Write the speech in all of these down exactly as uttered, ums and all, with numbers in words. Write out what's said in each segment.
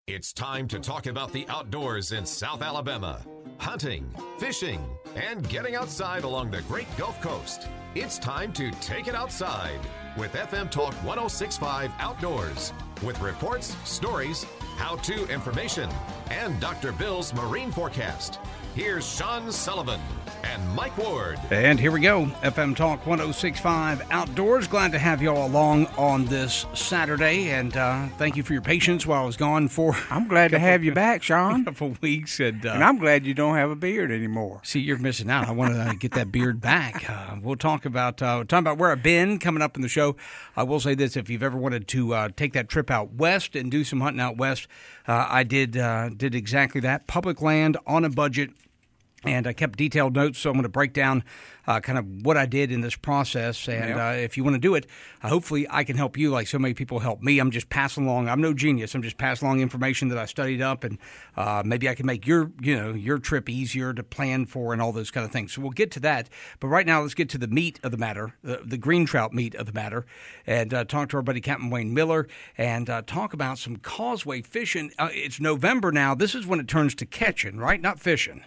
It's time to talk about the outdoors in South Alabama. Hunting, fishing, and getting outside along the Great Gulf Coast. It's time to take it outside with F M Talk one oh six point five Outdoors. With reports, stories, how-to information, and Doctor Bill's marine forecast. Here's Sean Sullivan and Mike Ward. And here we go. F M Talk one oh six point five Outdoors. Glad to have you all along on this Saturday. And uh, thank you for your patience while I was gone for I'm glad to have you back, Sean. A couple weeks. And, uh, and I'm glad you don't have a beard anymore. See, you're missing out. I want to uh, get that beard back. Uh, we'll talk about uh, talking about where I've been coming up in the show. I will say this. If you've ever wanted to uh, take that trip out west and do some hunting out west, uh, I did, uh, did exactly that. Public land on a budget. And I kept detailed notes, so I'm going to break down uh, kind of what I did in this process. And yeah. uh, if you want to do it, uh, hopefully I can help you like so many people help me. I'm just passing along. I'm no genius. I'm just passing along information that I studied up, and uh, maybe I can make your, you know, your trip easier to plan for and all those kind of things. So we'll get to that. But right now, let's get to the meat of the matter, the, the green trout meat of the matter, and uh, talk to our buddy Captain Wayne Miller and uh, talk about some causeway fishing. Uh, it's November now. This is when it turns to catching, right? Not fishing.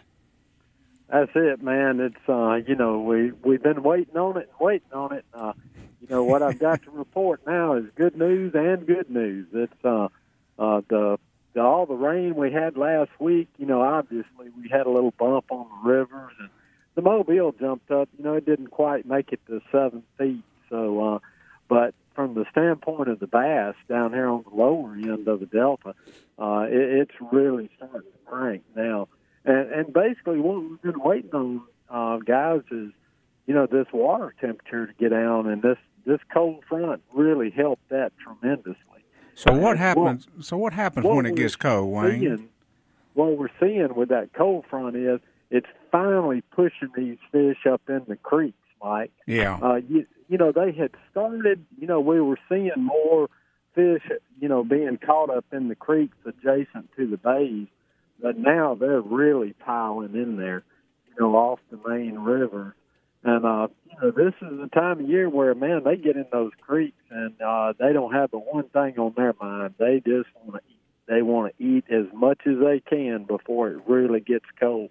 That's it, man. It's, uh, you know, we, we've been waiting on it and waiting on it. Uh, you know, what I've got to report now is good news and good news. It's uh, uh, the, the all the rain we had last week, you know, obviously we had a little bump on the rivers, and the Mobile jumped up. You know, it didn't quite make it to seven feet. So, uh, but from the standpoint of the bass down here on the lower end of the Delta, uh, it, it's really starting to crank now. And, and basically what we've been waiting on, uh, guys, is, you know, this water temperature to get down, and this, this cold front really helped that tremendously. So what and happens what, So what happens what when it gets cold, Wayne? Seeing, what we're seeing with that cold front is it's finally pushing these fish up in the creeks, Mike. Yeah. Uh, you, you know, they had started, you know, we were seeing more fish, you know, being caught up in the creeks adjacent to the bays. But now they're really piling in there, you know, off the main river. And, uh, you know, this is the time of year where, man, they get in those creeks and uh, they don't have the one thing on their mind. They just want to eat. They want to eat as much as they can before it really gets cold.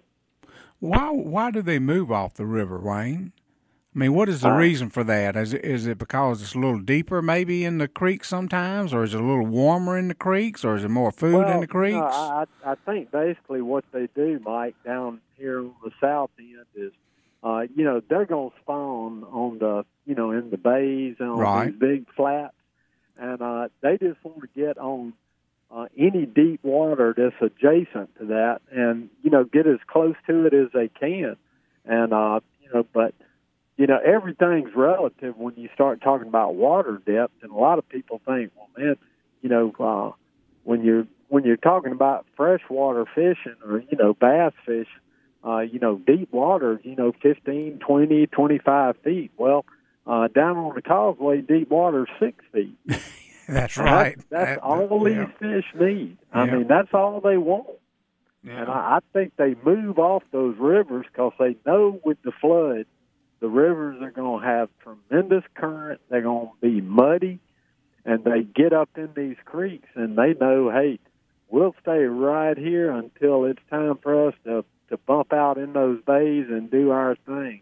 Why Why do they move off the river, Wayne? I mean, what is the uh, reason for that? Is it, is it because it's a little deeper maybe in the creeks sometimes, or is it a little warmer in the creeks, or is it more food well, in the creeks? You know, I, I think basically what they do, Mike, down here on the south end is, uh, you know, they're going to spawn on the, you know, in the bays and on right. these big flats, and uh, they just want to get on uh, any deep water that's adjacent to that and, you know, get as close to it as they can. And, uh, you know, but... You know, everything's relative when you start talking about water depth, and a lot of people think, well, man, you know, uh, when you're when you're talking about freshwater fishing or, you know, bass fishing, uh, you know, deep water, you know, fifteen, twenty, twenty-five feet. Well, uh, down on the causeway, deep water is six feet. That's right. That's, that's that, all yeah. these fish need. I yeah. mean, that's all they want. Yeah. And I, I think they move off those rivers because they know with the flood, the rivers are going to have tremendous current. They're going to be muddy, and they get up in these creeks, and they know, hey, we'll stay right here until it's time for us to, to bump out in those bays and do our thing.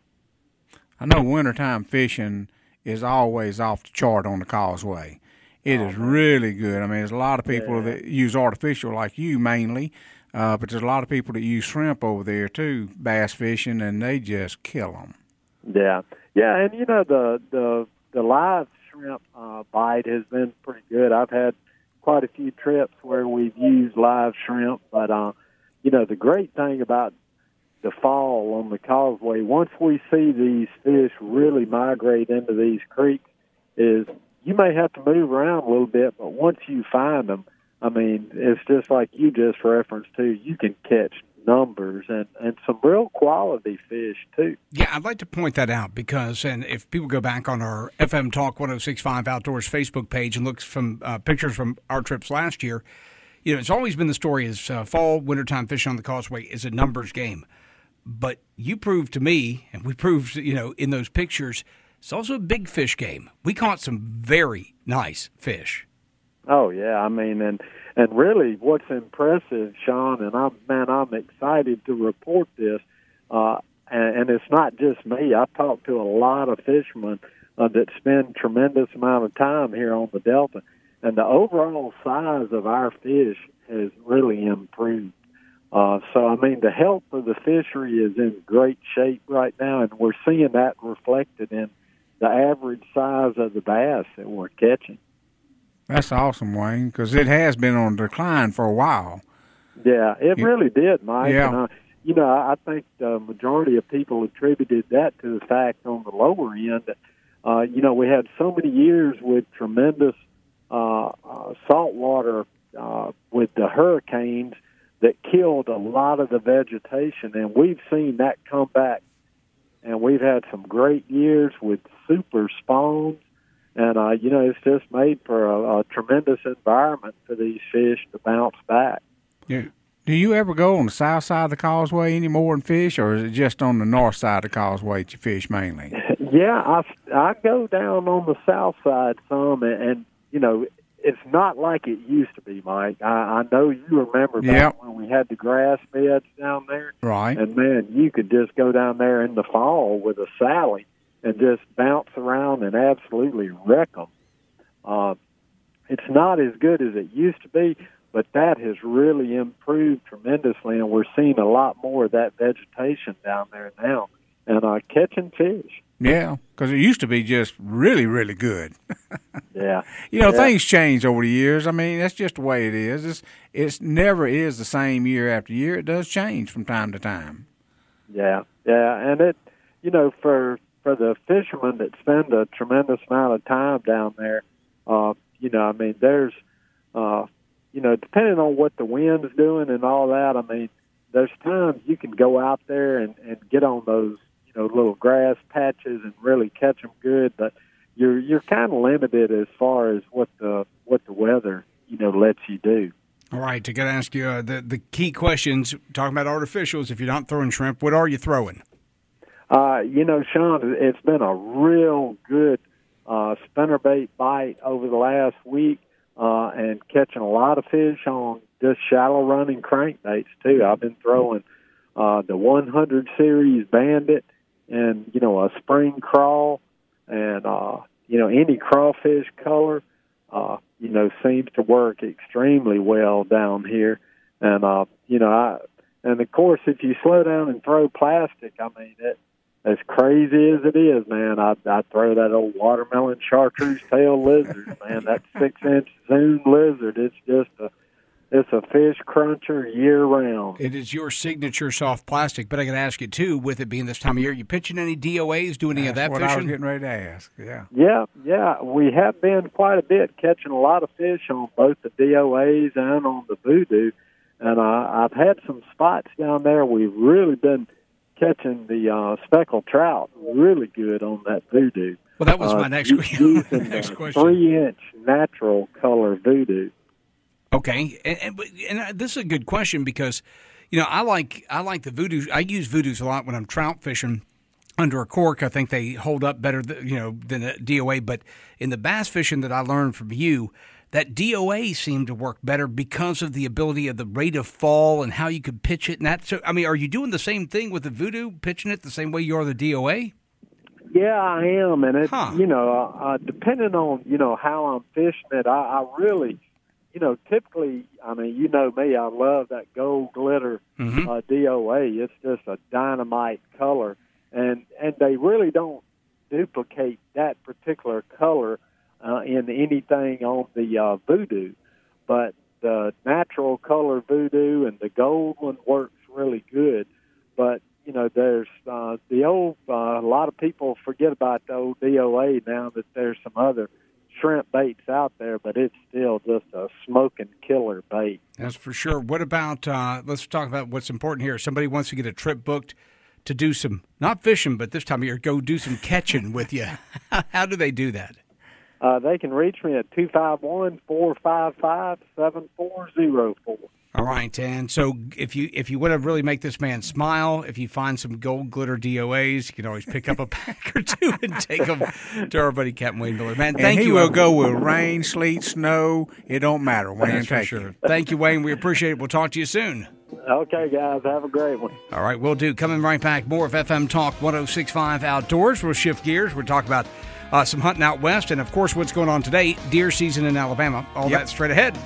I know wintertime fishing is always off the chart on the causeway. It oh, is man. really good. I mean, there's a lot of people yeah. that use artificial like you mainly, uh, but there's a lot of people that use shrimp over there too, bass fishing, and they just kill them. Yeah, yeah, and you know the the the live shrimp uh, bite has been pretty good. I've had quite a few trips where we've used live shrimp, but uh, you know the great thing about the fall on the causeway, once we see these fish really migrate into these creeks, is you may have to move around a little bit, but once you find them, I mean, it's just like you just referenced to, you can catch numbers and, and some real quality fish, too. Yeah, I'd like to point that out because, and if people go back on our F M Talk one oh six point five Outdoors Facebook page and look from uh, pictures from our trips last year, you know, it's always been the story is uh, fall, wintertime fishing on the causeway is a numbers game. But you proved to me, and we proved, you know, in those pictures, it's also a big fish game. We caught some very nice fish. Oh, yeah. I mean, and And really, what's impressive, Sean, and I'm man, I'm excited to report this. Uh, and, and it's not just me. I talked to a lot of fishermen uh, that spend tremendous amount of time here on the Delta, and the overall size of our fish has really improved. Uh, so, I mean, the health of the fishery is in great shape right now, and we're seeing that reflected in the average size of the bass that we're catching. That's awesome, Wayne, because it has been on decline for a while. Yeah, it you, really did, Mike. Yeah. And, uh, you know, I think the majority of people attributed that to the fact on the lower end that, uh, you know, we had so many years with tremendous uh, uh, saltwater uh, with the hurricanes that killed a lot of the vegetation, and we've seen that come back. And we've had some great years with super spawns. And, uh, you know, it's just made for a, a tremendous environment for these fish to bounce back. Yeah. Do you ever go on the south side of the causeway anymore and fish, or is it just on the north side of the causeway that you fish mainly? Yeah, I, I go down on the south side some, and, and, you know, it's not like it used to be, Mike. I, I know you remember back yep. when we had the grass beds down there. Right. And, man, you could just go down there in the fall with a Sally and just bounce around and absolutely wreck them. Uh, it's not as good as it used to be, but that has really improved tremendously, and we're seeing a lot more of that vegetation down there now, and uh, catching fish. Yeah, because it used to be just really, really good. Yeah. You know, yeah. things change over the years. I mean, that's just the way it is. It's, it's never is the same year after year. It does change from time to time. Yeah, yeah, and it, you know, for for the fishermen that spend a tremendous amount of time down there, uh, you know, I mean, there's, uh, you know, depending on what the wind's doing and all that, I mean, there's times you can go out there and, and get on those, you know, little grass patches and really catch them good, but you're you're kind of limited as far as what the what the weather, you know, lets you do. All right, I got to ask you uh, the the key questions. Talking about artificials, if you're not throwing shrimp, what are you throwing? Uh, you know, Sean, it's been a real good uh, spinnerbait bite over the last week, uh, and catching a lot of fish on just shallow running crankbaits too. I've been throwing uh, the one hundred series Bandit, and you know, a spring crawl, and uh, you know, any crawfish color, uh, you know, seems to work extremely well down here. And uh, you know, I and of course, if you slow down and throw plastic, I mean it. As crazy as it is, man, I I throw that old watermelon chartreuse tail lizard, man. That six inch zoom lizard. It's just a it's a fish cruncher year round. It is your signature soft plastic, but I got to ask you too. With it being this time of year, you pitching any D O As, doing any That's of that what fishing? I was getting ready to ask. Yeah. Yeah, yeah, we have been quite a bit catching a lot of fish on both the D O As and on the Voodoo, and uh, I've had some spots down there. We've really been catching the uh, speckled trout really good on that Voodoo. Well, that was uh, my next, using next the question. Three-inch natural color Voodoo. Okay, and, and, and this is a good question because, you know, I like I like the Voodoo. I use Voodoos a lot when I'm trout fishing under a cork. I think they hold up better, you know, than a D O A. But in the bass fishing that I learned from you, that D O A seemed to work better because of the ability of the rate of fall and how you could pitch it. And that, so, I mean, are you doing the same thing with the Voodoo, pitching it the same way you are the D O A? Yeah, I am, and it, huh. you know, uh, uh, depending on you know how I'm fishing it, I, I really, you know, typically, I mean, you know me, I love that gold glitter mm-hmm. uh, D O A. It's just a dynamite color, and and they really don't duplicate that particular color Uh, in anything on the uh, Voodoo, but the natural color Voodoo and the gold one works really good. But you know, there's uh, the old. Uh, a lot of people forget about the old D O A now that there's some other shrimp baits out there, but it's still just a smoking killer bait. That's for sure. What about? Uh, let's talk about what's important here. Somebody wants to get a trip booked to do some not fishing, but this time of year, go do some catching with you. How do they do that? Uh, they can reach me at two five one, four five five, seven four zero four. All right, and so if you if you want to really make this man smile, if you find some gold glitter D O As, you can always pick up a pack or two and take them to our buddy Captain Wayne Miller. Man, thank and he you. will go with rain, sleet, snow. It don't matter. Wayne, That's for take sure. it. Thank you, Wayne. We appreciate it. We'll talk to you soon. Okay, guys, have a great one. All right, we'll do. Coming right back, more of F M Talk one oh six point five Outdoors. We'll shift gears. We'll talk about uh, some hunting out west and, of course, what's going on today, deer season in Alabama. All Yep. that straight ahead.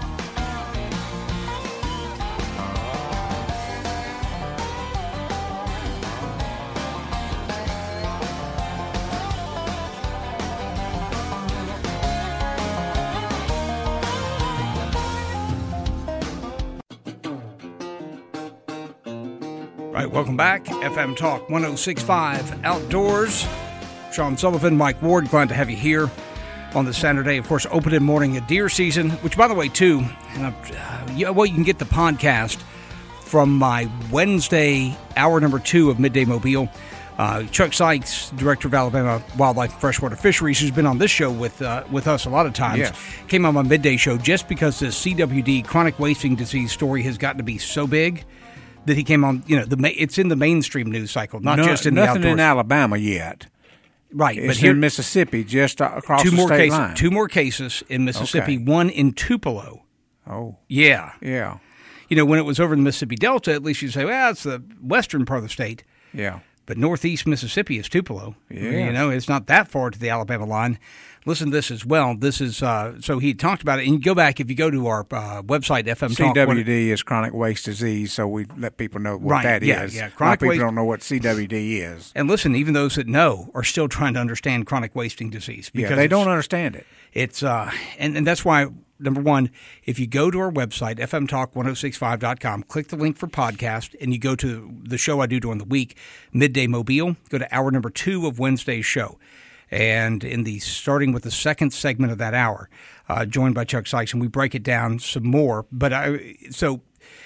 All right, welcome back. F M Talk one oh six point five Outdoors. Sean Sullivan, Mike Ward, glad to have you here on this Saturday. Of course, opening morning of deer season, which, by the way, too, uh, you, well, you can get the podcast from my Wednesday hour number two of Midday Mobile. Uh, Chuck Sykes, director of Alabama Wildlife and Freshwater Fisheries, who's been on this show with uh, with us a lot of times, Yes. came on my midday show just because this C W D, chronic wasting disease story, has gotten to be so big that he came on. You know, the ma- it's in the mainstream news cycle, not No- just in the nothing outdoors. in Alabama yet. Right, It's but here in Mississippi, just uh, across two the more state cases. line. Two more cases in Mississippi. Okay. One in Tupelo. Oh, Yeah, yeah, you know, when it was over in the Mississippi Delta, at least you say, well, it's the western part of the state. yeah. But northeast Mississippi is Tupelo. Yes. You know, it's not that far to the Alabama line. Listen to this as well. This is, uh, so he talked about it. And you go back, if you go to our uh, website, F M Talk. C W D is chronic waste disease, so we let people know what Right, that is. yeah, yeah. A lot Chronic of people waste- don't know what C W D is. And listen, even those that know are still trying to understand chronic wasting disease. Yeah, because they it's- don't understand it. It's uh, and, and that's why, number one, if you go to our website, F M Talk ten sixty-five dot com, click the link for podcast, and you go to the show I do during the week, Midday Mobile, go to hour number two of Wednesday's show. And in the starting with the second segment of that hour, uh, joined by Chuck Sykes, and we break it down some more. But I, so,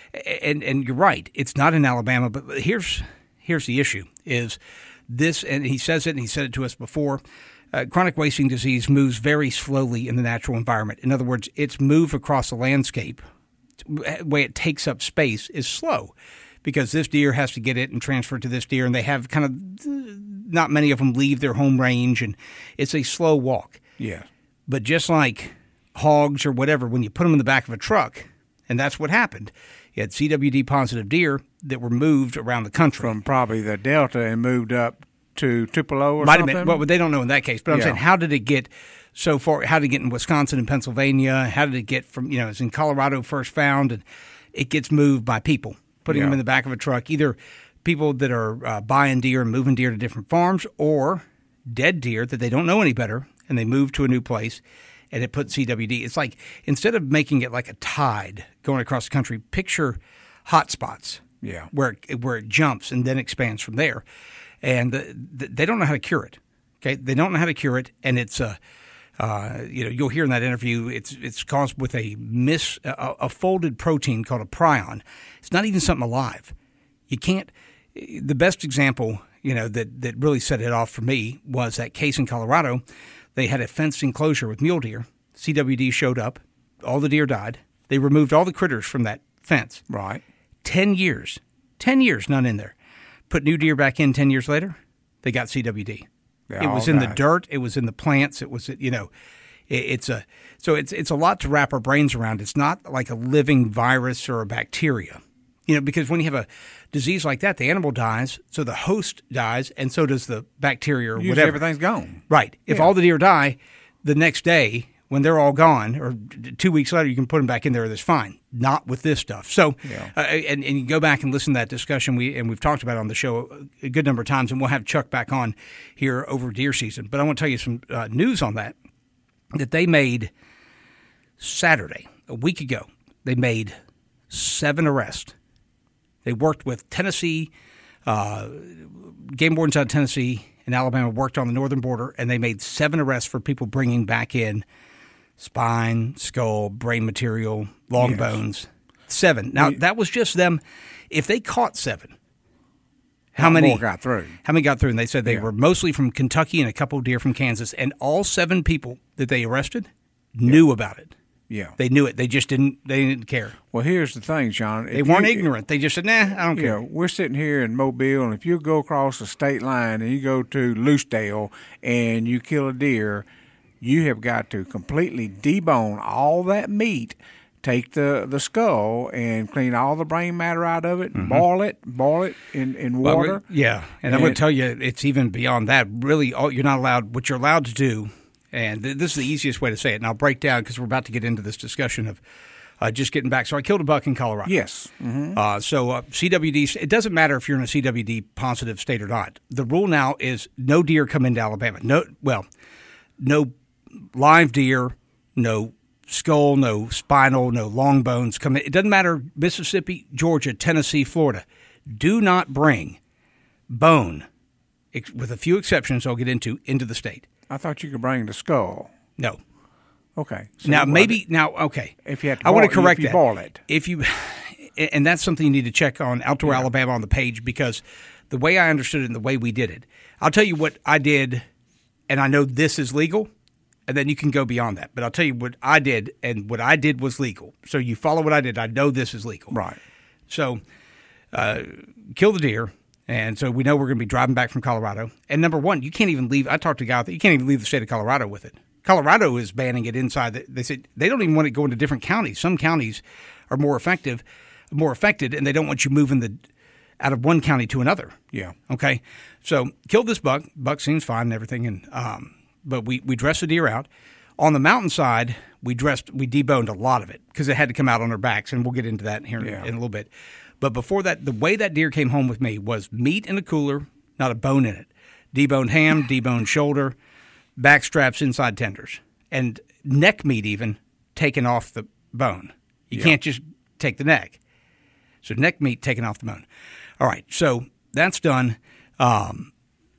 and and you're right, it's not in Alabama, but here's here's the issue: is this, and he says it, and he said it to us before. Uh, chronic wasting disease moves very slowly in the natural environment. In other words, its move across the landscape, the way it takes up space, is slow because this deer has to get it and transfer it to this deer, and they have kind of not many of them leave their home range, and it's a slow walk. Yeah. But just like hogs or whatever, when you put them in the back of a truck, and that's what happened, you had C W D positive deer that were moved around the country. From probably the Delta and moved up to Tupelo or Might something. have been. Well, they don't know in that case. But I'm Yeah. saying, how did it get so far? How did it get in Wisconsin and Pennsylvania? How did it get from, you know, it's in Colorado first found, and it gets moved by people, putting Yeah. them in the back of a truck, either people that are uh, buying deer and moving deer to different farms, or dead deer that they don't know any better, and they move to a new place, and it puts C W D. It's like, instead of making it like a tide going across the country, picture hot spots. Yeah. Where it, where it jumps and then expands from there. And the, the, they don't know how to cure it. Okay, they don't know how to cure it, and it's a, uh, you know, you'll hear in that interview, it's it's caused with a mis a, a folded protein called a prion. It's not even something alive. You can't. The best example, you know, that that really set it off for me was that case in Colorado. They had a fenced enclosure with mule deer. C W D showed up. All the deer died. They removed all the critters from that fence. Right. Ten years. Ten years, none in there. Put new deer back in ten years later, they got C W D. They It was all in the died. dirt. It was in the plants. It was, you know, it, it's a so it's it's a lot to wrap our brains around. It's not like a living virus or a bacteria, you know, because when you have a disease like that, the animal dies, so the host dies, and so does the bacteria or Usually whatever. everything's gone. Right. If Yeah. all the deer die, the next day when they're all gone, or d- two weeks later, you can put them back in there. That's fine. Not with this stuff. So, Yeah. uh, and, and you go back and listen to that discussion. We and we've talked about it on the show a good number of times, and we'll have Chuck back on here over deer season. But I want to tell you some uh, news on that that they made Saturday, a week ago. They made seven arrests. They worked with Tennessee, uh, game wardens out of Tennessee and Alabama worked on the northern border, and they made seven arrests for people bringing back in spine, skull, brain material, long Yes. bones. Seven. Now, We- that was just them. If they caught seven, how How many more got through? How many got through? And they said they Yeah. were mostly from Kentucky and a couple of deer from Kansas, and all seven people that they arrested knew about it. Yeah. They knew it. They just didn't. They didn't care. Well, here's the thing, Sean. They weren't you, ignorant. They just said, "Nah, I don't you care." Know, we're sitting here in Mobile, and if you go across the state line and you go to Loosedale and you kill a deer, you have got to completely debone all that meat, take the, the skull and clean all the brain matter out of it, mm-hmm. boil it, boil it in, in water. Well, yeah, and, and I'm going to tell you, it's even beyond that. Really, all, you're not allowed. What you're allowed to do. And this is the easiest way to say it. And I'll break down because we're about to get into this discussion of uh, just getting back. So I killed a buck in Colorado. Yes. Mm-hmm. Uh, so uh, C W D, it doesn't matter if you're in a C W D positive state or not. The rule now is no deer come into Alabama. No, well, no live deer, no skull, no spinal, no long bones come in. It doesn't matter Mississippi, Georgia, Tennessee, Florida. Do not bring bone, with a few exceptions I'll get into, into the state. I thought you could bring the skull. No. Okay. So now maybe now okay. If you had to I boil, want to correct if you that. boil it. If you, and that's something you need to check on Outdoor yeah. Alabama on the page because the way I understood it and the way we did it, I'll tell you what I did, and I know this is legal, and then you can go beyond that. But I'll tell you what I did, and what I did was legal. So you follow what I did. I know this is legal. Right. So, uh, kill the deer. And so we know we're going to be driving back from Colorado. And number one, you can't even leave. I talked to a guy that you can't even leave the state of Colorado with it. Colorado is banning it inside. The, they said they don't even want it going to different counties. Some counties are more effective, more affected, and they don't want you moving the out of one county to another. Yeah. Okay. So killed this buck. Buck seems fine and everything, and um, but we we dressed the deer out on the mountainside. We dressed we deboned a lot of it because it had to come out on their backs, and we'll get into that here yeah. in a little bit. But before that, the way that deer came home with me was meat in a cooler, not a bone in it. Deboned ham, deboned shoulder, back straps, inside tenders, and neck meat even taken off the bone. You yeah. can't just take the neck. So neck meat taken off the bone. All right, so that's done. Um,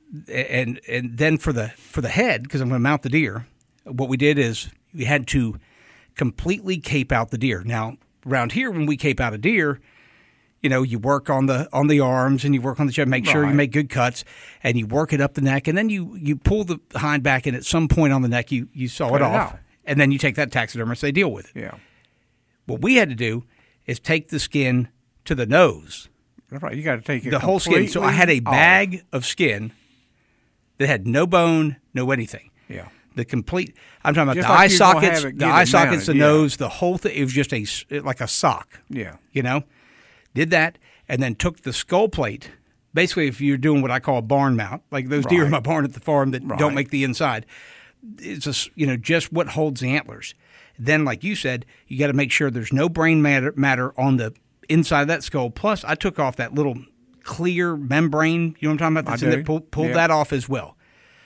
and and then for the for the head, because I'm going to mount the deer, what we did is we had to completely cape out the deer. Now, around here, when we cape out a deer, you know, you work on the on the arms and you work on the chest, make sure right. you make good cuts, and you work it up the neck, and then you, you pull the hind back, and at some point on the neck, you, you saw Cut it off, it and then you take that taxidermist, they deal with it. Yeah. What we had to do is take the skin to the nose. That's right. You got to take it the whole skin. So I had a bag off. of skin that had no bone, no anything. Yeah. The complete. I'm talking about just the like eye sockets, it, the eye sockets, mounted, the yeah. nose, the whole thing. It was just a like a sock. Yeah. You know. Did that, and then took the skull plate. Basically, if you're doing what I call a barn mount, like those right. deer in my barn at the farm that right. don't make the inside, it's just, you know, just what holds the antlers. Then, like you said, you got to make sure there's no brain matter, matter on the inside of that skull. Plus, I took off that little clear membrane. You know what I'm talking about? That's in there, pull, pulled yeah. that off as well.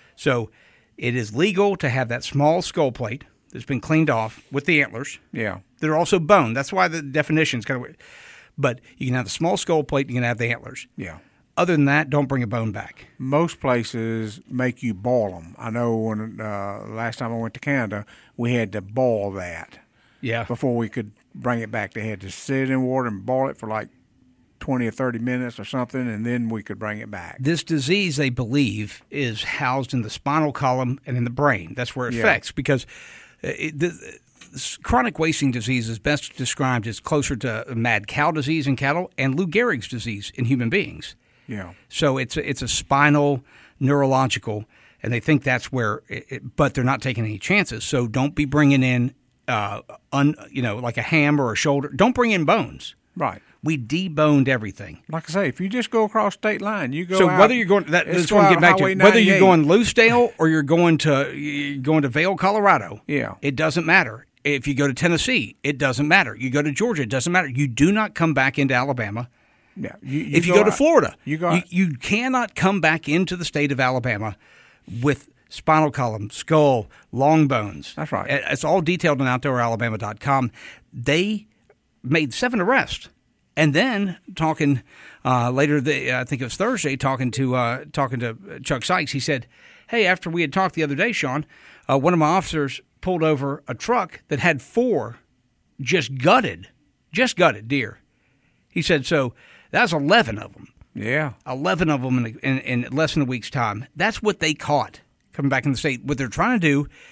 So it is legal to have that small skull plate that's been cleaned off with the antlers. Yeah. They're also bone. That's why the definition is kind of weird. But you can have the small skull plate and you can have the antlers. Yeah. Other than that, don't bring a bone back. Most places make you boil them. I know when uh, last time I went to Canada, we had to boil that. Yeah. Before we could bring it back. They had to sit in water and boil it for like twenty or thirty minutes or something, and then we could bring it back. This disease, they believe, is housed in the spinal column and in the brain. That's where it yeah. affects because it, the, chronic wasting disease is best described as closer to mad cow disease in cattle and Lou Gehrig's disease in human beings. Yeah. So it's a, it's a spinal, neurological, and they think that's where. It, it, but they're not taking any chances. So don't be bringing in, uh, un, you know, like a ham or a shoulder. Don't bring in bones. Right. We deboned everything. Like I say, if you just go across state line, you go. So out, whether you're going, that, that's what I'm getting back to. Whether you're going Loosedale or you're going to you're going to Vail, Colorado, yeah, it doesn't matter. If you go to Tennessee, it doesn't matter. You go to Georgia, it doesn't matter. You do not come back into Alabama. Yeah. You, you if you go, go to out, Florida, you, go you, you cannot come back into the state of Alabama with spinal column, skull, long bones. That's right. It's all detailed on outdoor alabama dot com. They made seven arrests. And then talking uh, later, the, I think it was Thursday, talking to uh, talking to Chuck Sykes, he said, hey, after we had talked the other day, Sean, uh, one of my officers pulled over a truck that had four just gutted, just gutted deer. He said, so that's eleven of them. Yeah. eleven of them in, in, in less than a week's time. That's what they caught coming back in the state. What they're trying to do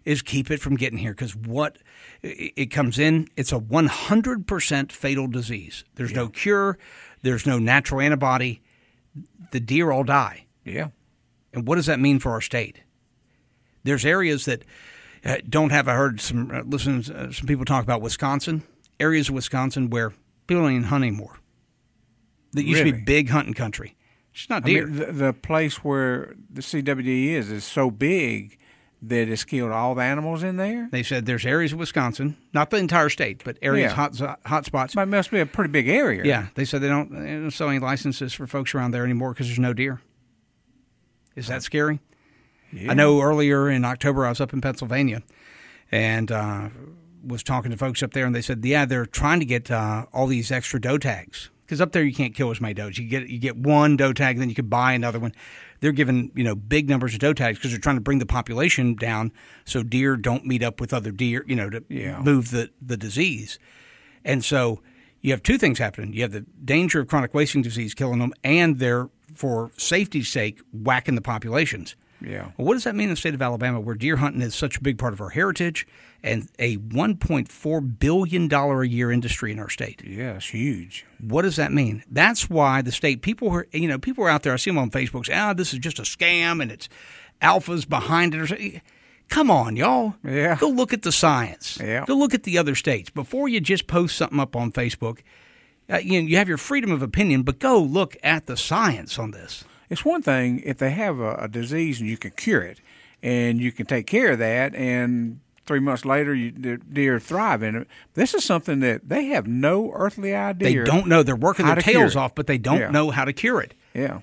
is keep it from getting here, because what it comes in, it's a one hundred percent fatal disease. There's yeah. no cure. There's no natural antibody. The deer all die. Yeah. And what does that mean for our state? There's areas that don't have, I heard some, uh, listen, uh, some people talk about Wisconsin, areas of Wisconsin where people don't even hunt anymore. That used really? to be big hunting country. It's not deer. I mean, the, the place where the C W D is is so big that it's killed all the animals in there? They said there's areas of Wisconsin, not the entire state, but areas, yeah. hot hot spots. But it must be a pretty big area. Yeah. They said they don't, they don't sell any licenses for folks around there anymore because there's no deer. Is that scary? Yeah. I know earlier in October I was up in Pennsylvania and uh, was talking to folks up there, and they said, yeah, they're trying to get uh, all these extra doe tags. Because up there you can't kill as many does. You get you get one doe tag, then you could buy another one. They're giving, you know, big numbers of doe tags because they're trying to bring the population down so deer don't meet up with other deer, you know, to yeah. move the, the disease. And so you have two things happening. You have the danger of chronic wasting disease killing them, and they're, for safety's sake, whacking the populations. Yeah. Well, what does that mean in the state of Alabama, where deer hunting is such a big part of our heritage and a one point four billion dollars a year industry in our state? Yeah, it's huge. What does that mean? That's why the state, people are, you know, people are out there, I see them on Facebook say, ah, this is just a scam and it's alphas behind it. Or something. Come on, y'all. Yeah. Go look at the science. Yeah. Go look at the other states. Before you just post something up on Facebook, uh, you know, you have your freedom of opinion, but go look at the science on this. It's one thing if they have a, a disease and you can cure it, and you can take care of that, and three months later you, the deer thrive in it. This is something that they have no earthly idea. They don't know. They're working their tails off, but they don't yeah. know how to cure it. Yeah.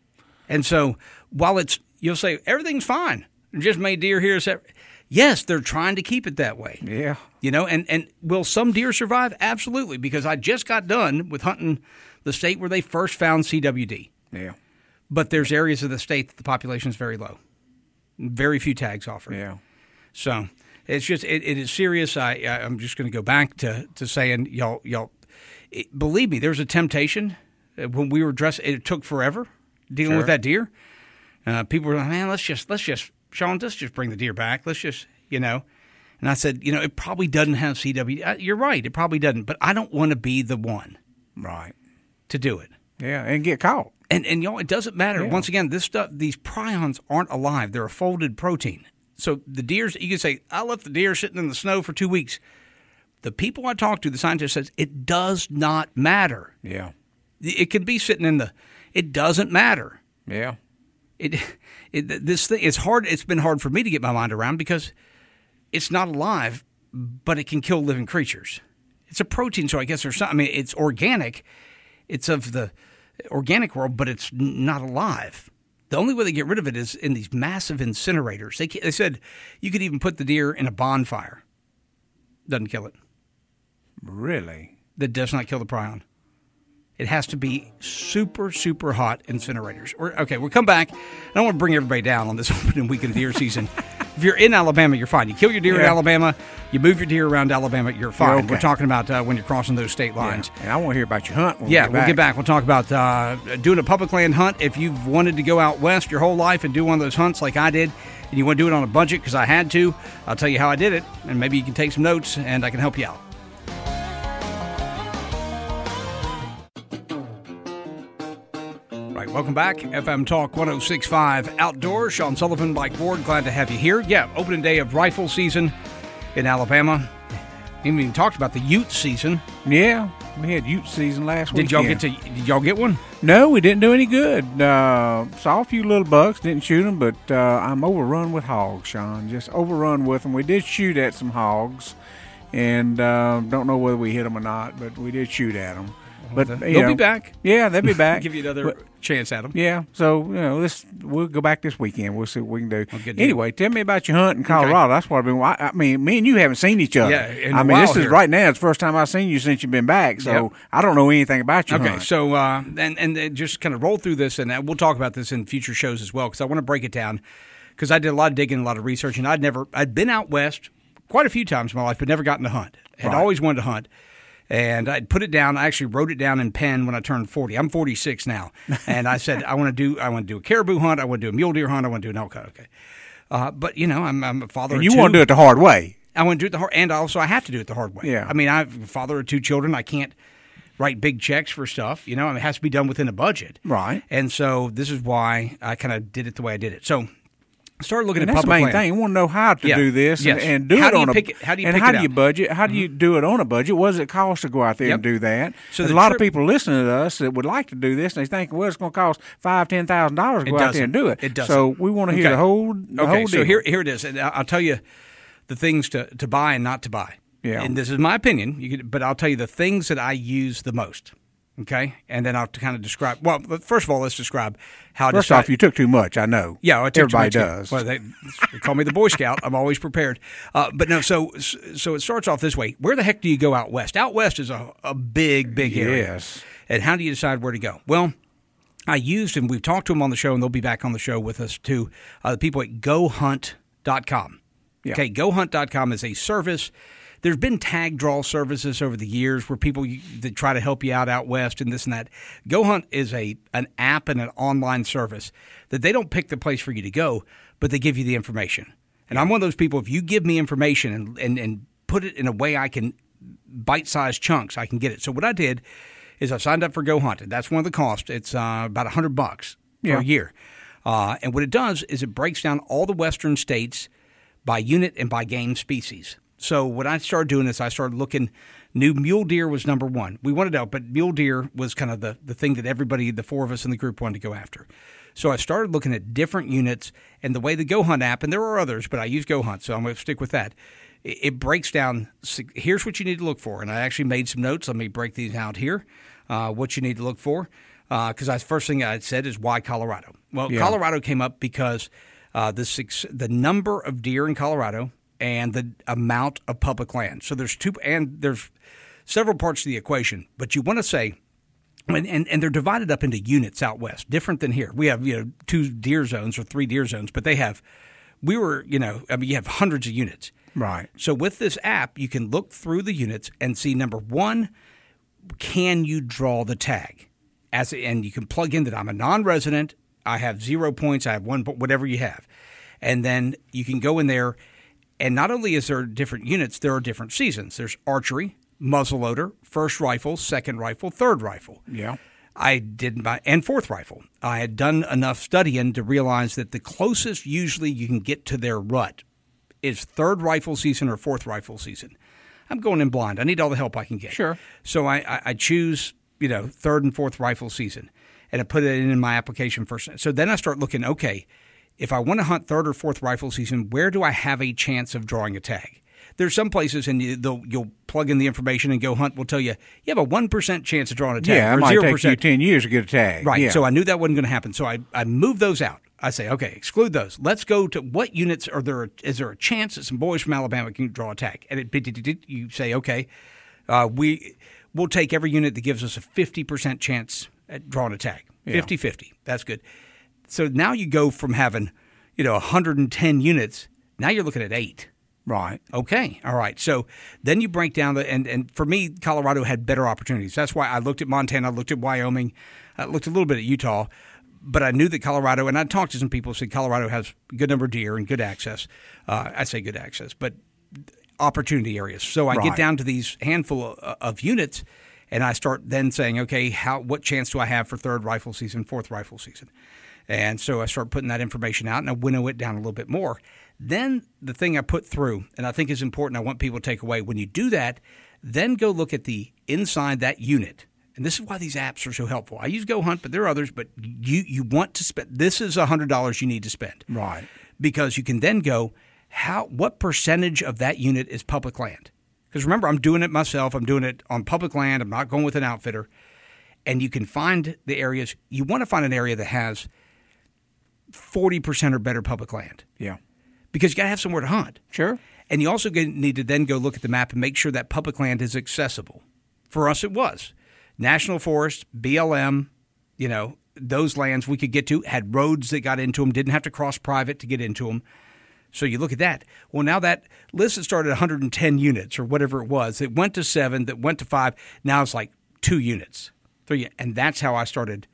And so while it's, you'll say, everything's fine. Just made deer here. Yes, they're trying to keep it that way. Yeah. You know, and, and will some deer survive? Absolutely, because I just got done with hunting the state where they first found C W D. Yeah. But there's areas of the state that the population is very low. Very few tags offered. Yeah. So it's just, it, it is serious. I, I, I'm just going to go back to, to saying, y'all, y'all, it, believe me, there's a temptation. When we were dressed, it took forever dealing sure. with that deer. Uh, people were like, man, let's just, let's just, Sean, let's just bring the deer back. Let's just, you know. And I said, you know, it probably doesn't have C W D. You're right, it probably doesn't. But I don't want to be the one. Right. To do it. Yeah, and get caught. And, and y'all, it doesn't matter. Yeah. Once again, this stuff, these prions aren't alive. They're a folded protein. So the deers, you can say, I left the deer sitting in the snow for two weeks. The people I talk to, the scientist says, it does not matter. Yeah. It could be sitting in the, it doesn't matter. Yeah. It, it this thing, it's hard, it's been hard for me to get my mind around because it's not alive, but it can kill living creatures. It's a protein, so I guess there's something, I mean, it's organic. It's of the organic world, but it's not alive. The only way they get rid of it is in these massive incinerators. They, they said you could even put the deer in a bonfire. Doesn't kill it. Really? That does not kill the prion. It has to be super, super hot incinerators. We're, okay, we'll come back. I don't want to bring everybody down on this opening weekend deer season. If you're in Alabama, you're fine. You kill your deer yeah. in Alabama, you move your deer around Alabama, you're fine. You're okay. We're talking about uh, when you're crossing those state lines. Yeah. And I want to hear about your hunt when yeah, we get we'll back. get back. We'll talk about uh, doing a public land hunt. If you've wanted to go out west your whole life and do one of those hunts like I did, and you want to do it on a budget because I had to, I'll tell you how I did it, and maybe you can take some notes, and I can help you out. Welcome back. F M Talk one oh six point five Outdoors. Sean Sullivan, Mike Ward, glad to have you here. Yeah, opening day of rifle season in Alabama. We even talked about the Ute season. Yeah, we had Ute season last week. Did y'all get to? Did y'all get one? No, we didn't do any good. Uh, saw a few little bucks, didn't shoot them, but uh, I'm overrun with hogs, Sean. Just overrun with them. We did shoot at some hogs, and uh, don't know whether we hit them or not, but we did shoot at them. But they'll you know, be back. Yeah, they'll be back. Give you another but, chance at them. Yeah, so you know, let's we'll go back this weekend. We'll see what we can do. Well, anyway, tell me about your hunt in Colorado. Okay. That's what I've been. I, I mean, me and you haven't seen each other. Yeah, in I a mean, while this is here. right now. It's the first time I've seen you since you've been back. So yep. I don't know anything about your okay, hunt. so uh, and and just kind of roll through this, and we'll talk about this in future shows as well because I want to break it down because I did a lot of digging, a lot of research, and I'd never I'd been out west quite a few times in my life, but never gotten to hunt. Had right. always wanted to hunt. And I'd put it down. I actually wrote it down in pen when I turned forty. I'm forty-six now. And I said, I want to do I want to do a caribou hunt. I want to do a mule deer hunt. I want to do an elk hunt. Okay. Uh, but, you know, I'm, I'm a father And of you two. want to do it the hard way. I want to do it the hard, and also I have to do it the hard way. Yeah. I mean, I'm a father of two children. I can't write big checks for stuff. You know, I mean, it has to be done within a budget. Right. And so this is why I kind of did it the way I did it. So I started looking And at that's the public main land. thing. You want to know how to Yeah. do this Yes. and, and do How it do you on a pick it- how do you and pick how it do you out? budget? How do you do it on a budget? What does it cost to go out there Yep. and do that? So There's the a lot trip- of people listening to us that would like to do this, and they think, well, it's going to cost five, ten thousand dollars to It go out there doesn't. and do it. It doesn't. So we want to hear Okay. the whole the Okay, whole so deal. here here it is, and I'll tell you the things to, to buy and not to buy. Yeah. And this is my opinion, you could, but I'll tell you the things that I use the most. Okay, and then I'll kind of describe. Well, first of all, let's describe how. I First decide, off, you took too much. I know. Yeah, well, I took too everybody much, yeah. does. Well, they, they call me the Boy Scout. I'm always prepared. Uh, but no, so so it starts off this way. Where the heck do you go out west? Out west is a, a big, big area. Yes. And how do you decide where to go? Well, I used, and we've talked to them on the show, and they'll be back on the show with us too, uh, the people at go hunt dot com. Yeah. Okay, go hunt dot com is a service. There's been tag draw services over the years where people that try to help you out out west and this and that. GoHunt is a an app and an online service that they don't pick the place for you to go, but they give you the information. And I'm one of those people, if you give me information and, and, and put it in a way I can bite-sized chunks, I can get it. So what I did is I signed up for GoHunt, and that's one of the costs. It's uh, about one hundred bucks Yeah. for a year. Uh, and what it does is it breaks down all the western states by unit and by game species. So what I started doing is I started looking, knew mule deer was number one. We wanted out, but mule deer was kind of the, the thing that everybody, the four of us in the group, wanted to go after. So I started looking at different units, and the way the GoHunt app, and there are others, but I use GoHunt, so I'm going to stick with that. It, it breaks down, here's what you need to look for. And I actually made some notes. Let me break these out here, uh, what you need to look for. Because uh, the first thing I said is why Colorado? Well, Yeah. Colorado came up because uh, the six, the number of deer in Colorado and the amount of public land. So there's two, and there's several parts to the equation. But you want to say, and, and, and they're divided up into units out west, different than here. We have, you know, two deer zones or three deer zones, but they have, we were, you know, I mean, you have hundreds of units. Right. So with this app, you can look through the units and see, number one, can you draw the tag? As and you can plug in that I'm a non-resident, I have zero points, I have one, whatever you have. And then you can go in there, and not only is there different units, there are different seasons. There's archery, muzzleloader, first rifle, second rifle, third rifle. Yeah. I didn't buy, and fourth rifle. I had done enough studying to realize that the closest usually you can get to their rut is third rifle season or fourth rifle season. I'm going in blind. I need all the help I can get. Sure. So I, I, I choose, you know, third and fourth rifle season, and I put it in my application first. So then I start looking, okay, if I want to hunt third or fourth rifle season, where do I have a chance of drawing a tag? There's some places, and you, they'll, you'll plug in the information, and Go Hunt will tell you you have a one percent chance of drawing a tag. Yeah, it or might zero take percent. you ten years to get a tag. Right. Yeah. So I knew that wasn't going to happen. So I, I moved those out. I say, okay, exclude those. Let's go to what units are there? Is there a chance that some boys from Alabama can draw a tag? And it, you say, okay, uh, we we'll take every unit that gives us a fifty percent chance at drawing a tag. fifty-fifty. That's good. So now you go from having, you know, one hundred ten units. Now you're looking at eight. Right. Okay. All right. So then you break down the and, and for me, Colorado had better opportunities. That's why I looked at Montana, I looked at Wyoming, I looked a little bit at Utah, but I knew that Colorado, and I talked to some people who said Colorado has a good number of deer and good access. Uh, I say good access, but opportunity areas. So I Right. get down to these handful of, of units, and I start then saying, okay, how what chance do I have for third rifle season, fourth rifle season? And so I start putting that information out, and I winnow it down a little bit more. Then the thing I put through, and I think is important, I want people to take away, when you do that, then go look at the inside that unit. And this is why these apps are so helpful. I use Go Hunt, but there are others, but you, you want to spend, this is one hundred dollars you need to spend. Right. Because you can then go, how what percentage of that unit is public land? Because remember, I'm doing it myself. I'm doing it on public land. I'm not going with an outfitter. And you can find the areas. You want to find an area that has forty percent or better public land. Yeah. Because you got to have somewhere to hunt. Sure. And you also need to then go look at the map and make sure that public land is accessible. For us, it was. National Forest, B L M, you know, those lands we could get to, had roads that got into them, didn't have to cross private to get into them. So you look at that. Well, now that list that started at one hundred ten units or whatever it was, it went to seven, that went to five. Now it's like two units. Three, and that's how I started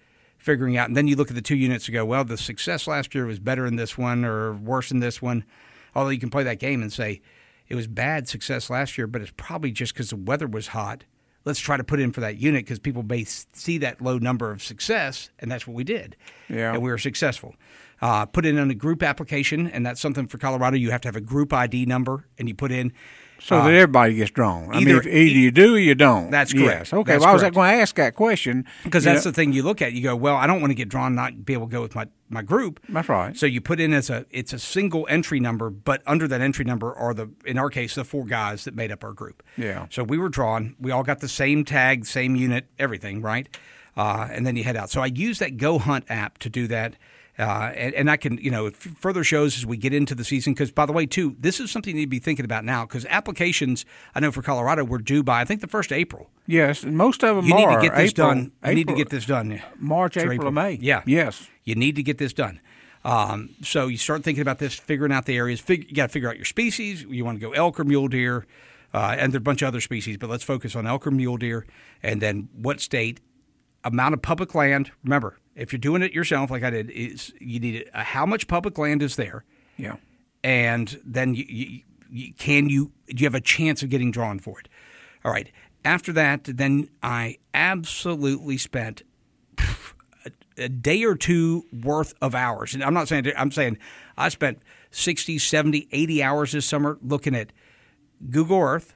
figuring out. And then you look at the two units and go, well, the success last year was better in this one or worse in this one. Although you can play that game and say it was bad success last year, but it's probably just because the weather was hot. Let's try to put in for that unit because people may see that low number of success, and that's what we did. Yeah. And we were successful. Uh, put in on a group application, and that's something for Colorado. You have to have a group I D number, and you put in. So uh, that everybody gets drawn. I either, mean, if either you do or you don't. That's correct. Yes. Okay, that's well, I was correct. going to ask that question. Because that's know, the thing you look at. You go, well, I don't want to get drawn, not be able to go with my, my group. That's right. So you put in as a it's a single entry number, but under that entry number are the in our case the four guys that made up our group. Yeah. So we were drawn. We all got the same tag, same unit, everything, right? Uh, and then you head out. So I use that Go Hunt app to do that. Uh, and, and I can, you know, it further shows as we get into the season. Because, by the way, too, this is something you need to be thinking about now. Because applications, I know for Colorado, were due by, I think, the first of April. Yes, and most of them You are. need to get this April, done. You April, need to get this done. March, April, April, or May. Yeah. Yes. You need to get this done. Um, so you start thinking about this, figuring out the areas. Fig- you got to figure out your species. You want to go elk or mule deer, uh, and there are a bunch of other species. But let's focus on elk or mule deer, and then what state, amount of public land. Remember, if you're doing it yourself, like I did, is you need a, how much public land is there, Yeah. and then you, you, you can you do you have a chance of getting drawn for it? All right. After that, then I absolutely spent a, a day or two worth of hours. And I'm not saying I'm saying I spent sixty, seventy, eighty hours this summer looking at Google Earth,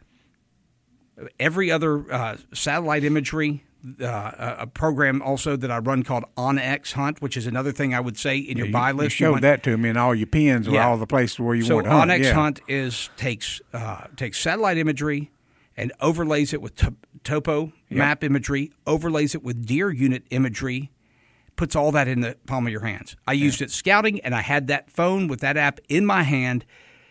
every other uh, satellite imagery, uh, a program also that I run called OnX Hunt, which is another thing I would say in your you, buy you list. showed want, that to me in all your pins with Yeah. all the places where you so want to hunt. OnX yeah. Hunt is takes uh, takes satellite imagery and overlays it with to- topo map imagery, overlays it with deer unit imagery, puts all that in the palm of your hands. I used it scouting, and I had that phone with that app in my hand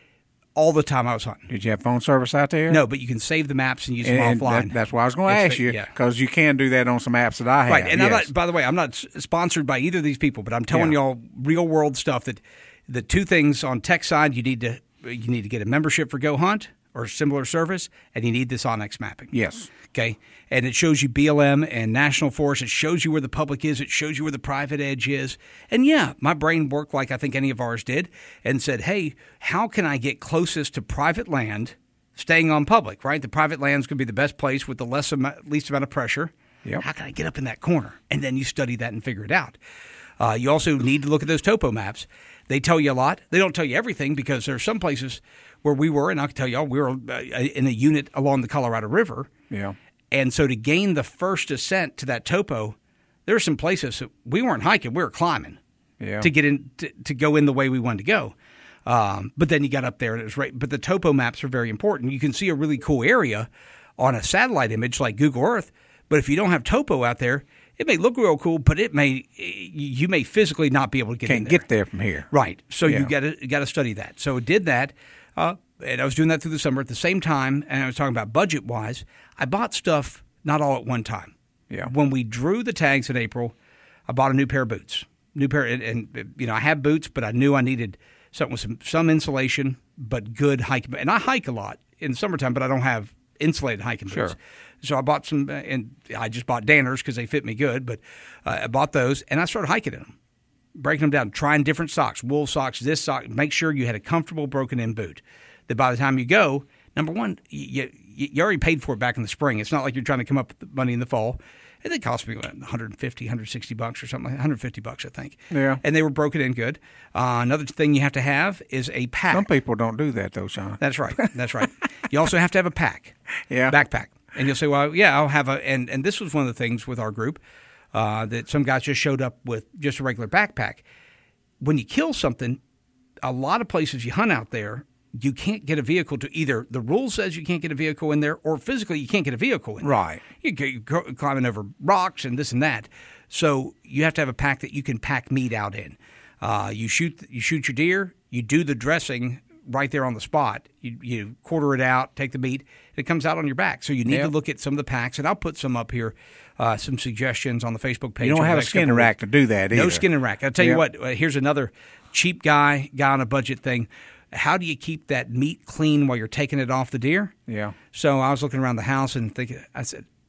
all the time I was hunting. Did you have phone service out there? No, but you can save the maps and use And, them and offline. that, that's why I was going to It's ask the- you, yeah. because you can do that on some apps that I have. Right, and I'm yes. not, by the way, I'm not s- sponsored by either of these people, but I'm telling Yeah. y'all real world stuff that the two things on tech side you need to you need to get a membership for Go Hunt or similar service, and you need this OnX mapping. Yes. Okay, and it shows you B L M and National Forest. It shows you where the public is. It shows you where the private edge is. And yeah, my brain worked like I think any of ours did, and said, "Hey, how can I get closest to private land, staying on public? Right, the private land's going to be the best place with the less amount, least amount of pressure. Yep. How can I get up in that corner?" And then you study that and figure it out. Uh, you also need to look at those topo maps. They tell you a lot. They don't tell you everything because there are some places where we were, and I can tell y'all, we were uh, in a unit along the Colorado River. Yeah. And so to gain the first ascent to that topo, there are some places that we weren't hiking, we were climbing Yeah. to get in to, to go in the way we wanted to go. Um, but then you got up there and it was right. But the topo maps are very important. You can see a really cool area on a satellite image like Google Earth, but if you don't have topo out there, it may look real cool, but it may you may physically not be able to get in Can't there. get there from here. Right. So Yeah. you got to got to study that. So I did that, uh, and I was doing that through the summer. At the same time, and I was talking about budget wise, I bought stuff not all at one time. Yeah. When we drew the tags in April, I bought a new pair of boots. New pair, and, and you know I have boots, but I knew I needed something with some some insulation, but good hiking. And I hike a lot in the summertime, but I don't have insulated hiking Sure. boots. So I bought some, and I just bought Danners because they fit me good. But uh, I bought those, and I started hiking in them, breaking them down, trying different socks, wool socks, this sock. Make sure you had a comfortable, broken-in boot. That by the time you go, number one, you, you, you already paid for it back in the spring. It's not like you're trying to come up with the money in the fall. And they cost me what, one hundred fifty, one hundred sixty bucks or something, one hundred fifty bucks, I think. Yeah. And they were broken in good. Uh, another thing you have to have is a pack. Some people don't do that, though, Sean. That's right. That's right. You also have to have a pack. Yeah. Backpack. And you'll say, well, yeah, I'll have a, and, and this was one of the things with our group uh, that some guys just showed up with just a regular backpack. When you kill something, a lot of places you hunt out there, you can't get a vehicle to either the rule says you can't get a vehicle in there or physically you can't get a vehicle in there. Right. You go- you go climbing over rocks and this and that. So you have to have a pack that you can pack meat out in. Uh, you shoot you shoot your deer, you do the dressing right there on the spot. You, you quarter it out, take the meat, it comes out on your back. So you need Yep. to look at some of the packs, and I'll put some up here, uh, some suggestions on the Facebook page. You don't over have the a next skinning couple of rack weeks. to do that either. No skinning rack. I'll tell you Yep. what, uh, here's another cheap guy, guy on a budget thing. How do you keep that meat clean while you're taking it off the deer? Yeah. So I was looking around the house and thinking, I said,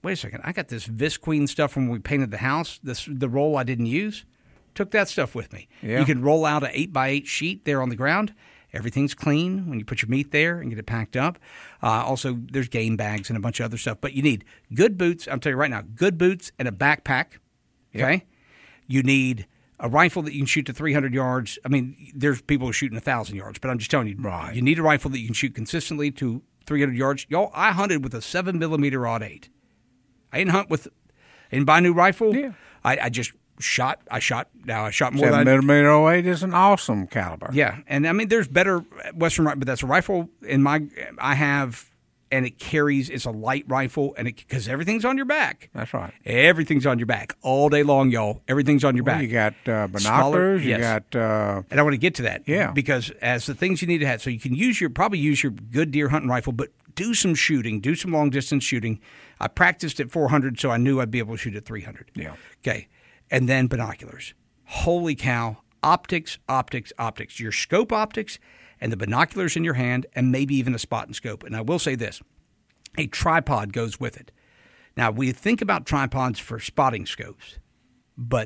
wait a second, I got this Visqueen stuff from when we painted the house, this the roll I didn't use. Took that stuff with me. Yeah. You can roll out an eight by eight sheet there on the ground. Everything's clean when you put your meat there and get it packed up. Uh, also, there's game bags and a bunch of other stuff. But you need good boots. I'm telling you right now, good boots and a backpack. Okay? Yep. You need a rifle that you can shoot to three hundred yards. I mean, there's people shooting one thousand yards, but I'm just telling you, right. You need a rifle that you can shoot consistently to three hundred yards. Y'all, I hunted with a seven millimeter Odd eight. I didn't hunt with, I didn't buy a new rifle. Yeah. I, I just shot. I shot. Now I shot more seven than I, millimeter oh eight is an awesome caliber. Yeah, and I mean, there's better Western rifle, but that's a rifle in my. I have. And it carries, it's a light rifle, and it because everything's on your back. That's right. Everything's on your back all day long, y'all. Everything's on your well, back. You got uh, binoculars. Smaller, you yes. got. Uh, and I want to get to that. Yeah. Because as the things you need to have, so you can use your probably use your good deer hunting rifle, but do some shooting, do some long distance shooting. I practiced at four hundred, so I knew I'd be able to shoot at three hundred. Yeah. Okay, and then binoculars. Holy cow! Optics, optics, optics. Your scope optics. And the binoculars in your hand, and maybe even a spot and scope. And I will say this, a tripod goes with it. Now, we think about tripods for spotting scopes, but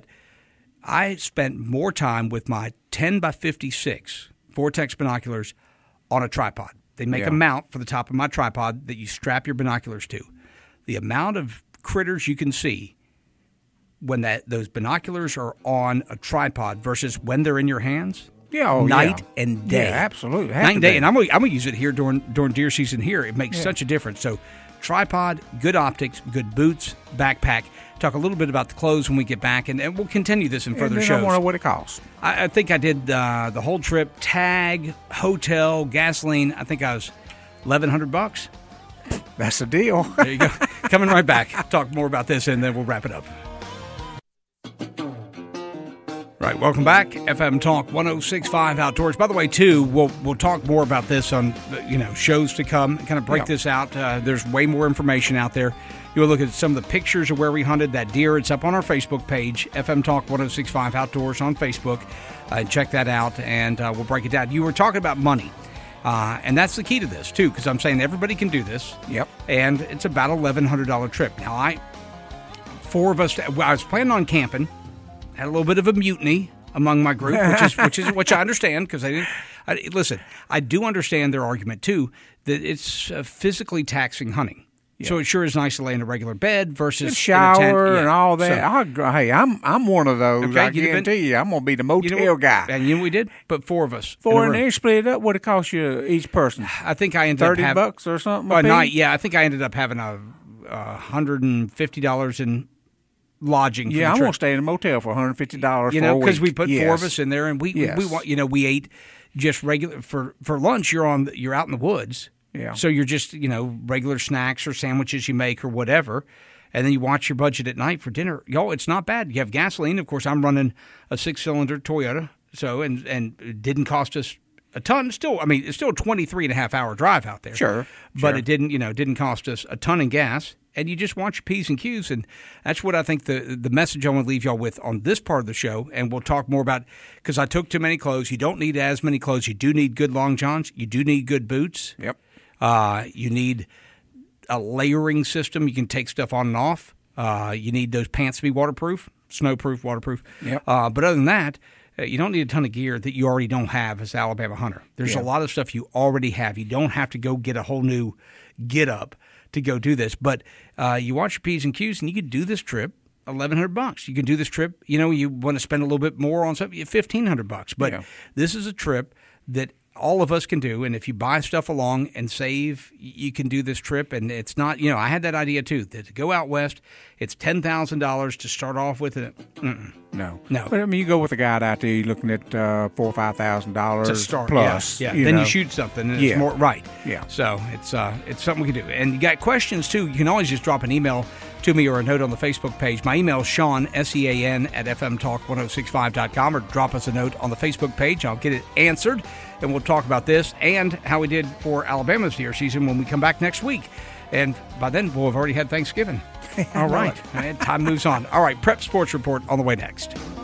I spent more time with my ten by fifty-six Vortex binoculars on a tripod. They make yeah. a mount for the top of my tripod that you strap your binoculars to. The amount of critters you can see when that those binoculars are on a tripod versus when they're in your hands, yeah, oh, night yeah. and day. Yeah, absolutely. Night and day. And I'm going I'm to use it here during during deer season here. It makes yeah. such a difference. So tripod, good optics, good boots, backpack. Talk a little bit about the clothes when we get back, and, and we'll continue this in and further then shows. I wonder what it costs. I, I think I did uh, the whole trip, tag, hotel, gasoline. I think I was eleven hundred bucks. That's the deal. There you go. Coming right back. Talk more about this, and then we'll wrap it up. Right, welcome back. F M Talk one oh six point five Outdoors. By the way, too, we'll we'll talk more about this on you know shows to come. Kind of break yeah. this out. Uh, there's way more information out there. You will look at some of the pictures of where we hunted that deer. It's up on our Facebook page, F M Talk one oh six point five Outdoors on Facebook. Uh, check that out, and uh, we'll break it down. You were talking about money, uh, and that's the key to this too, because I'm saying everybody can do this. Yep. And it's about eleven hundred dollars trip. Now, I four of us. I was planning on camping. Had a little bit of a mutiny among my group, which is which is which I understand because I didn't. I, listen, I do understand their argument too that it's uh, physically taxing hunting. Yeah. So it sure is nice to lay in a regular bed versus the shower in a tent. Yeah. and all that. So, hey, I'm I'm one of those. Okay, I guarantee been, you, I'm gonna be the motel you know, guy. And you know what we did? But four of us. Four, and they split it up. What it cost you each person? I think I ended thirty up having, bucks or something a night. Yeah, I think I ended up having a, a hundred and fifty dollars in lodging. For yeah, the I'm trip. gonna stay in a motel for one hundred fifty dollars. You know, because we put yes. four of us in there, and we yes. we want you know we ate just regular for for lunch. You're on you're out in the woods. Yeah. So you're just, you know, regular snacks or sandwiches you make or whatever. And then you watch your budget at night for dinner. Y'all, it's not bad. You have gasoline. Of course, I'm running a six-cylinder Toyota. So, and and it didn't cost us a ton. Still, I mean, it's still a twenty-three and a half hour drive out there. Sure. But sure. it didn't, you know, didn't cost us a ton in gas. And you just watch your P's and Q's. And that's what I think the the message I want to leave y'all with on this part of the show. And we'll talk more about, because I took too many clothes. You don't need as many clothes. You do need good long johns. You do need good boots. Yep. Uh, you need a layering system. You can take stuff on and off. Uh, you need those pants to be waterproof, snowproof, waterproof. Yep. Uh, but other than that, uh, you don't need a ton of gear that you already don't have as an Alabama hunter. There's yep. a lot of stuff you already have. You don't have to go get a whole new get up to go do this. But uh, you watch your P's and Q's, and you could do this trip. eleven hundred bucks. You can do this trip. You know, you want to spend a little bit more on something, fifteen hundred bucks. But yeah. this is a trip that all of us can do, and if you buy stuff along and save, you can do this trip. And it's not, you know, I had that idea too, that to go out west, it's ten thousand dollars to start off with. It. No. No. But, I mean, you go with a guide out there, you're looking at uh, four thousand or five thousand dollars to start, plus. Yeah, yeah. You Then know. you shoot something, and yeah. it's more, right. Yeah. So it's uh, it's something we can do. And you got questions too, you can always just drop an email to me or a note on the Facebook page. My email is Sean, S E A N, at F M Talk one oh six five dot com, or drop us a note on the Facebook page. I'll get it answered, and we'll talk about this and how we did for Alabama's deer season when we come back next week. And by then, we'll have already had Thanksgiving. All right. And time moves on. All right, Prep Sports Report on the way next.